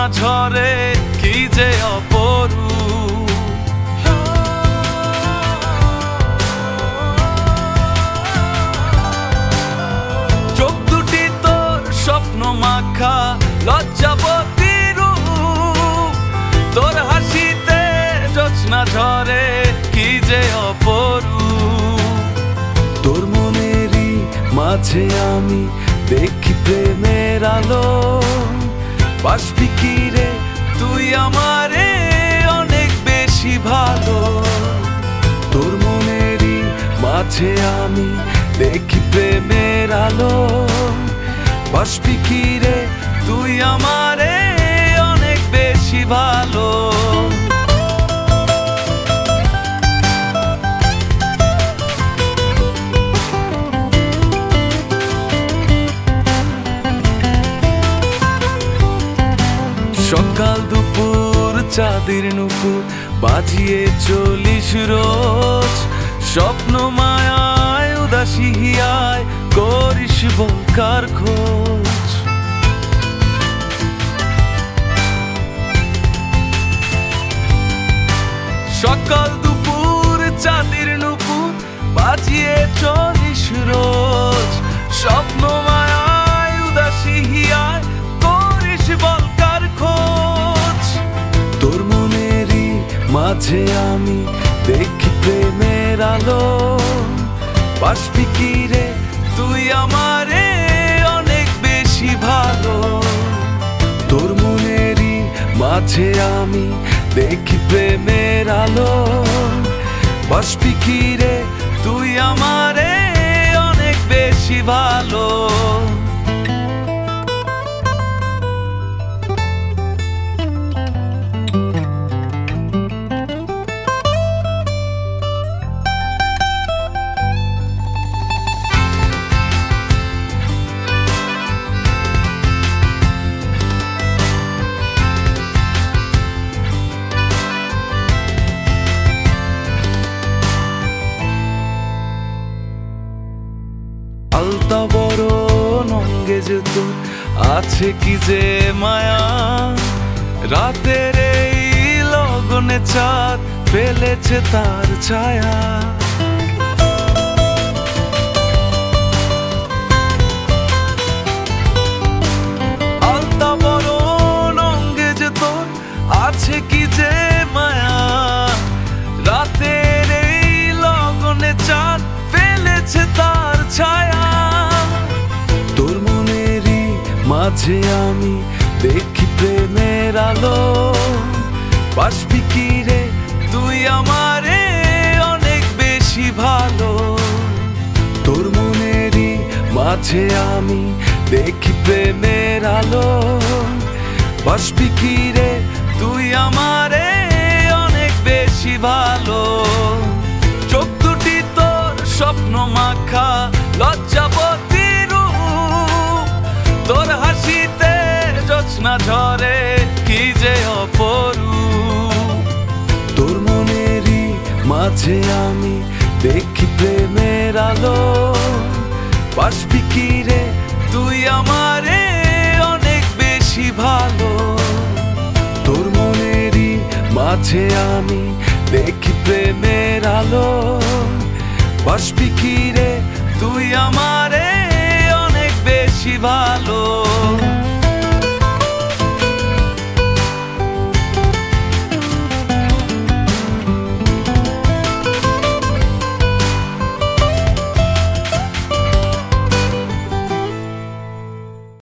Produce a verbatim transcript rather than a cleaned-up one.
জোছনা ঝরে কি যে অপরূপ। চোখ দুটি তোর স্বপ্ন মাখা লজ্জাবতী রূপ, তোর হাসিতে জোছনা ঝরে কি যে অপরূপ। তোর মনেরই মাঝে আমি দেখি প্রেমের আলো, বাসবি কি রে তুই আমারে অনেক বেশি ভালো। তোর মনেরই মাঝে আমি দেখি প্রেমের আলো, বাসবি কি রে তুই আমারে অনেক বেশি ভালো। সকাল দুপুর চাঁদের নুপুর বাজিয়ে চলিস রোজ, স্বপ্ন মায়ায় উদাসী হিয়ায় করিস বলকার খোঁজ। সকাল দুপুর চাঁদের নুপুর বাজিয়ে চলিস রোজ, স্বপ্ন মায়ায় উদাসী হিয়ায় করিস বলকার খোঁজ। তোর মনেরই মাঝে আমি দেখি প্রেমের আলো, বাসবি কি রে তুই আমারে অনেক বেশি ভালো। তোর মনেরই মাঝে আমি দেখি প্রেমের আলো, বাসবি কি রে তুই আমারে অনেক বেশি ভালো। আলতা বড় নঙ্গে যে তোর আছে কি যে মায়া, রাতের এই লগনে চাঁদ ফেলেছে তার ছায়া। আলতা বড় নঙ্গে যে তোর আছে কি যে মায়া, রাতের এই লগনে চাঁদ ফেলেছে তার ছায়া। তোর মনেরই মাঝে আমি দেখি প্রেমের আলো, বাসবি কি রে তুই আমারে অনেক বেশি ভালো। তোর মনেরই মাঝে আমি দেখি প্রেমের আলো, বাসবি কি রে তুই আমারে অনেক বেশি ভালো। চোখ দুটি তোর স্বপ্ন মাখা লজ্জাবতী রূপ, তোর হাসিতে জোছনা ঝরে কি যে অপরূপ। তোর মনেরই মাঝে আমি দেখি প্রেমের আলো, বাসবি কি রে তুই আমারে অনেক বেশি ভালো। তোর মনেরই মাঝে আমি দেখি প্রেমের আলো, বাসবি কি রে তুই আমারে অনেক বেশি ভালো।